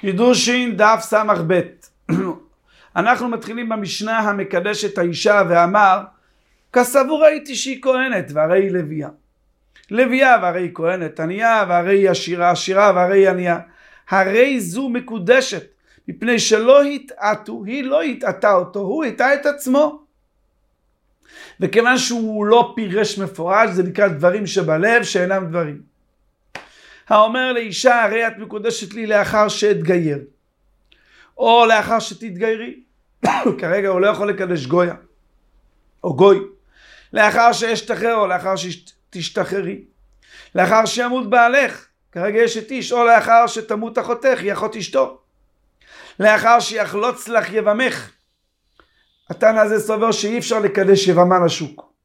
קידושין דף סמך בית. אנחנו מתחילים במשנה המקדש את האישה ואמר, כסבור ראיתי שהיא כהנת והרי היא לוויה. לוויה והרי היא כהנת, ענייה והרי היא עשירה, עשירה והרי היא ענייה. הרי זו מקודשת, מפני שלא התעתו, היא לא התעתה אותו, הוא התעה את עצמו. וכיוון שהוא לא פירש מפורש, זה נקרא דברים שבלב שאינם דברים. האומר לאישה, הרי את מקודשת לי לאחר שאתגייר, או לאחר שתתגיירי. כרגע הוא לא יכול לקדש גויה, או גוי. לאחר שאשתחרר, או לאחר שתשתחררי. לאחר שימות בעלך, כרגע יש את איש, או לאחר שתמות אחותך, היא אחות אשתו. לאחר שיחלוץ לך יבמך. התנא הזה סובר שאי אפשר לקדש יבמה לשוק.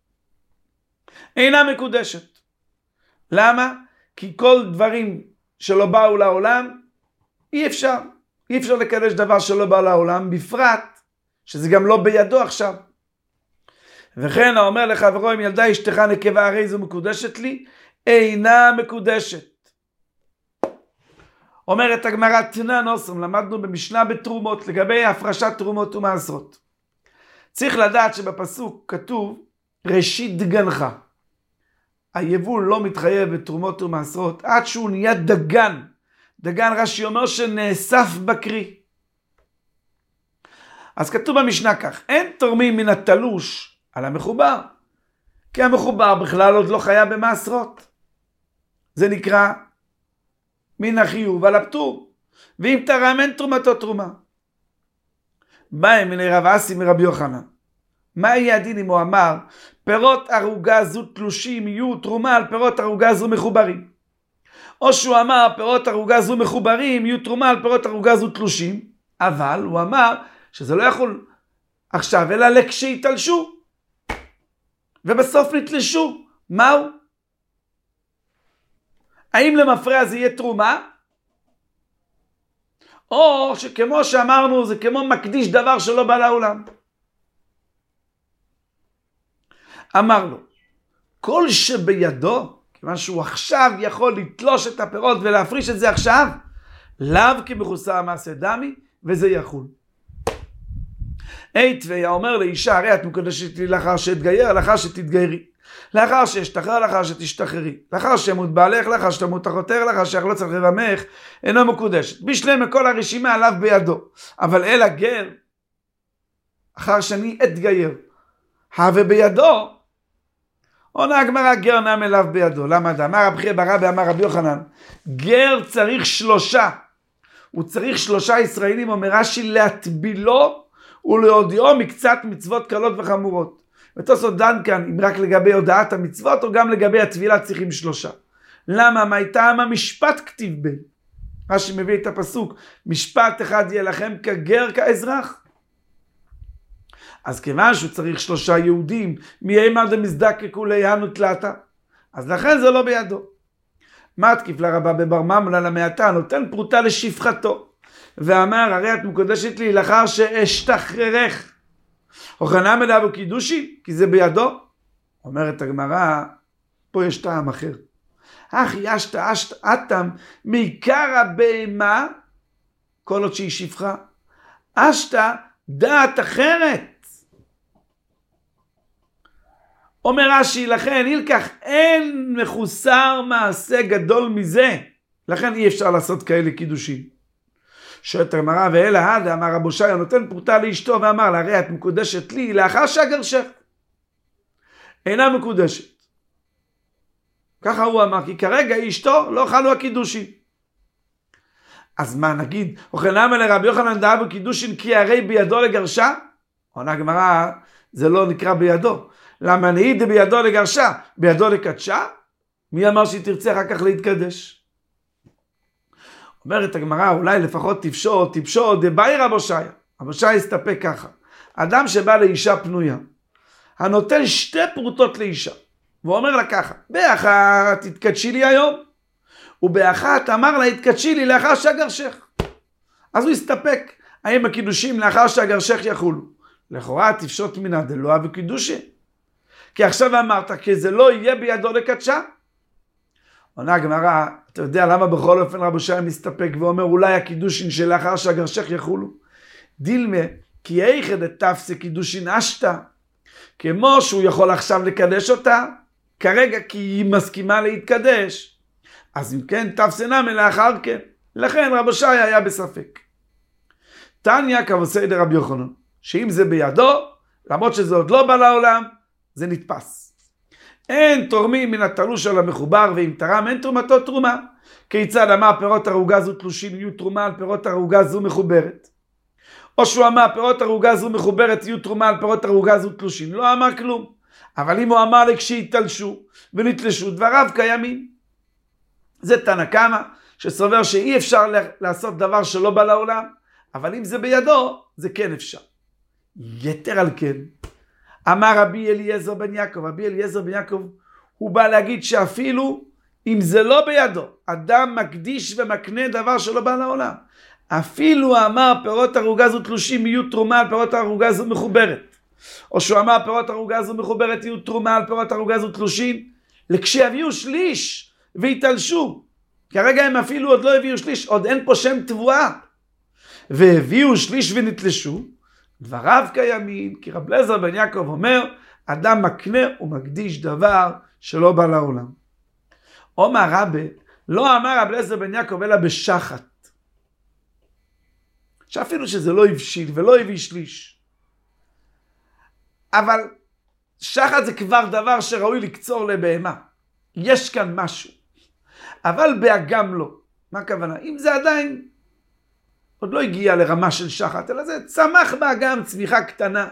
אינה מקודשת. למה? כי כל דברים שלא באו לעולם, אי אפשר לקדש דבר שלא בא לעולם, בפרט שזה גם לא בידו עכשיו. וכן האומר לחברו, אם ילדה אשתך נקבה הרי זו מקודשת לי, אינה מקודשת. אומרת הגמרא תנא נוסם, למדנו במשנה בתרומות לגבי הפרשת תרומות ומעשרות. צריך לדעת שבפסוק כתוב ראשית דגנך. היבול לא מתחייב בתרומות ומעשרות עד שהוא נהיה דגן. דגן רש"י אומר שנאסף בקרי. אז כתוב במשנה כך, אין תורמים מן התלוש על המחובר, כי המחובר בכלל עוד לא חיה במעשרות. זה נקרא מן החיוב על הפטור, ואם תרם אין תרומתו תרומה. בא מן רב אסי מרבי יוחנן, מה יהיה הדין אם הוא אמר פירות ערוגה זו תלושים יהיו תרומה על פירות ערוגה זו מחוברים, או שהוא אמר פירות ערוגה זו מחוברים יהיו תרומה על פירות ערוגה זו תלושים, אבל הוא אמר שזה לא יכול עכשיו אלא לכשיתלשו ובסוף נתלשו. מהו? האם למפרע זה יהיה תרומה, או שכמו שאמרנו זה כמו מקדיש דבר שלא בא לעולם? אמר לו, כל שבידו, כיוון שהוא עכשיו יכול לתלוש את הפירות ולהפריש את זה עכשיו, לאו כמחוסר מעשה דמי, וזה יחול. ויה אומר לאישה, הרי את מקודשת לי לאחר שאתגייר, לאחר שתתגיירי, לאחר שאשתחרר, לאחר שתשתחררי, לאחר שימות בעלך, לאחר שתמות אחותך, לאחר שיחלוץ על יבמך, אינו מקודשת. בשלם מכל הרשימה עליו בידו. אבל אל הגר, אחר שאני אתגייר, הווה בידו, עונה הגמרא, גר נם אליו בידו. למה דאמר רבי חייא בר אבא אמר רבי יוחנן, גר צריך 3. הוא צריך 3 ישראלים, אומר רש"י, להטבילו ולהודיעו מקצת מצוות קלות וחמורות. ותוספות דן כאן אם רק לגבי הודעת המצוות או גם לגבי הטבילה צריכים 3. למה? מה טעם המשפט כתיב בי? רש"י מביא את הפסוק, משפט אחד יהיה לכם כגר כאזרח. אז כיוון שהוא צריך 3 יהודים, מיימר דמזדקקו ליהנו תלתה, אז לכן זה לא בידו. מתקיף לרבה בבר ממלה למעתה, נותן פרוטה לשפחתו, ואמר הרי את מקודשת לי לאחר שאשתחררך, הוכנה מלאו קידושי, כי זה בידו. אומרת הגמרא, פה יש טעם אחר. אחי אשת אתם מעיקר הבהמה, כל עוד שהיא שפחה, אשת דעת אחרת. אומר רש"י, לכן ילקח אין מחוסר מעשה גדול מזה, לכן אי אפשר לעשות כאלה קידושים. שואלת הגמרא, ואלא הדה אמר רבו שיה, נותן פרוטה לאשתו ואמר לה, הרי את מקודשת לי לאחר שאגרשך. אינה מקודשת. ככה הוא אמר, כי כרגע אשתו לא חלו הקידושים. אז מה נגיד? וכנאמר לרבי יוחנן דאבו קידושין כי הרי בידו לגרשה? עונה הגמרא, זה לא נקרא בידו. למה נהיד בידו לגרשה? בידו לקדשה? מי אמר שהיא תרצה אחר כך להתקדש? אומרת הגמרא, אולי לפחות תפשוט, דבאי רבו שיה. רבו שיה הסתפק ככה. אדם שבא לאישה פנויה, הנותן 2 פרוטות לאישה, ואומר לה ככה, באחת תתקדשי לי היום, ובאחת אמר לה, תתקדשי לי לאחר שאגרשך. אז הוא הסתפק, האם הקידושים לאחר שאגרשך יחולו? לכאורה תפשוט מנה דלוה וקידושי. כי עכשיו אמרת, כי זה לא יהיה בידו לקדשה. עונה הגמרא, אתה יודע למה בכל אופן רב הושע מסתפק ואומר אולי הקידושין שלאחר שהגרשך יחולו? דילמה, כי איכא דתפסה קידושין אשתא, כמו שהוא יכול עכשיו לקדש אותה, כרגע כי היא מסכימה להתקדש, אז אם כן תפסנה מלאחר כן. לכן רב הושע היה בספק. תניא כבוסי דרבי יוחנן, שאם זה בידו, למרות שזה עוד לא בא לעולם, זה נתפס. אין תורמים מן התלוש על המחובר, ואם תרם אין תרומתו תרומה. כיצד אמר פירות ערוגה זו תלושים יהיו תרומה על פירות ערוגה זו מחוברת? או שהוא אמר פירות ערוגה זו מחוברת יהיו תרומה על פירות ערוגה זו תלושים? לא אמר כלום. אבל אם הוא אמר לכשיתלשו ונתלשו דבריו קיימים. זה תנא קמא שסובר שאי אפשר לעשות דבר שלא בא לעולם, אבל אם זה בידו זה כן אפשר. יתר על כן, אמר רבי אליעזר בן יעקב, רבי אליעזר בן יעקב הוא בא להגיד שאפילו אם זה לא בידו, אדם מקדיש ומקנה דבר שלא בא לעולם, אפילו אמר פירות ערוגה זו תלושים יהיו תרומה על פירות ערוגה זו מחוברת, או שהוא אמר פירות ערוגה זו מחוברת יהיו תרומה על פירות ערוגה זו תלושים, לכשיביאו שליש ויתלשו, כרגע הם אפילו עוד לא הביאו שליש, עוד אין פה שם תבואה, והביאו שליש ונתלשו, דבריו קיימים, כי רב אליעזר בן יעקב אומר, אדם מקנה ומקדיש דבר שלא בא לעולם. אומר רבי, לא אמר רב אליעזר בן יעקב אלא בשחת. שאפילו שזה לא הבשיל ולא הביא שליש. אבל שחת זה כבר דבר שראוי לקצור לבהמה. יש כאן משהו. אבל באגם לא. מה הכוונה? אם זה עדיין עוד לא הגיע לרמה של שחת, אלא זה צמח באגם צמיחה קטנה.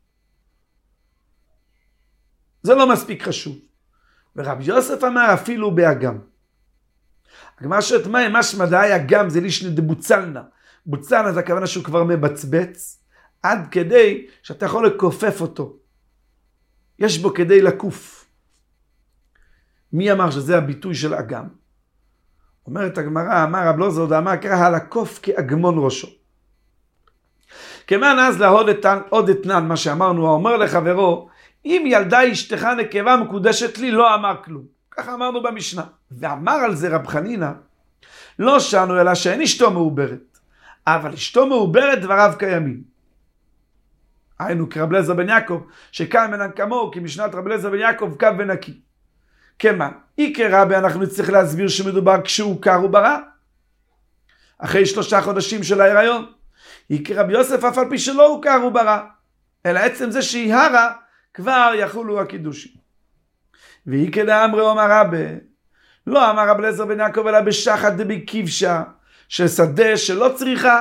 זה לא מספיק חשוב. ורבי יוסף אמר אפילו באגם. הגמרא שואלת מה משמע דאי אגם זה לישנא דבוצלנא. בוצלנא זה הכוונה שהוא כבר מבצבץ, עד כדי שאתה יכול לכופף אותו. יש בו כדי לקוף. מי אמר שזה הביטוי של אגם? אומרת הגמרא, אמר רב לוזרד, אמר קרא הלקוף כאגמון ראשו. כמן אז עוד אתנן, מה שאמרנו, אומר לחברו, אם ילדה אשתך נקבה מקודשת לי, לא אמר כלום. ככה אמרנו במשנה. ואמר על זה רב חנינא, לא שנו אלא שאין אשתו מעוברת, אבל אשתו מעוברת דבריו קיימים. היינו כרב אליעזר בן יעקב, שקם אינן כמוהו, כי משנת רב אליעזר בן יעקב קו ונקי. כמה? עיקר רבי אנחנו נצטרך להסביר שמדובר כשהוא קר וברא. אחרי 3 חודשים של ההיריון. עיקר רבי יוסף אף על פי שלא הוא קר וברא. אלא עצם זה שהיא הרה, כבר יחולו הקידושים. ועיקר דאמרי אמר רבי, לא אמר רב אליעזר בן יעקב אלא בשחת דבי כבשה, ששדה שלא צריכה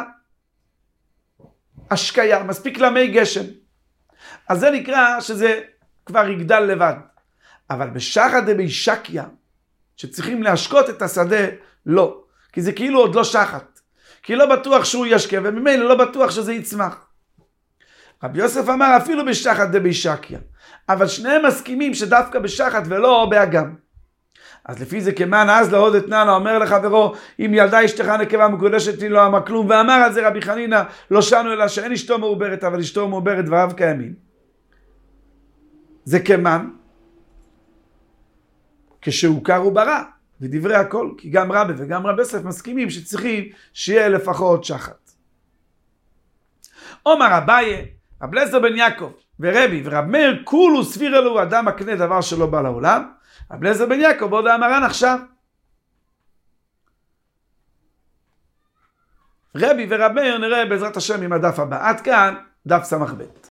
השקיה, מספיק למי גשם. אז זה נקרא שזה כבר יגדל לבד. אבל בשחת דבי שקיה, שצריכים להשקות את השדה, לא. כי זה כאילו עוד לא שחת. כי לא בטוח שהוא ישקה, וממילא לא בטוח שזה יצמח. רבי יוסף אמר אפילו בשחת דבי שקיה. אבל שניהם מסכימים שדווקא בשחת ולא באגם. אז לפי זה כמן אז לעוד אתנן, אומר לחברו, אם ילדה אשתך נקבה מקודשת לי לא אמר כלום, ואמר על זה רבי חנינא, לא שנו אלא שאין אשתו מעוברת, אבל אשתו מעוברת דבריו קיימים. זה כמן, כשהוא קר וברא, ודברי הכל, כי גם רבי וגם רבי יוסף מסכימים שצריכים שיהיה לפחות שחת. אומר אביי, רב אליעזר בן יעקב ורבי ורב מאיר כולו סביר אלו אדם מקנה דבר שלא בא לעולם, רב אליעזר בן יעקב עוד המרן עכשיו. רבי ורב מאיר נראה בעזרת השם עם הדף הבא. עד כאן דף סמ"ב.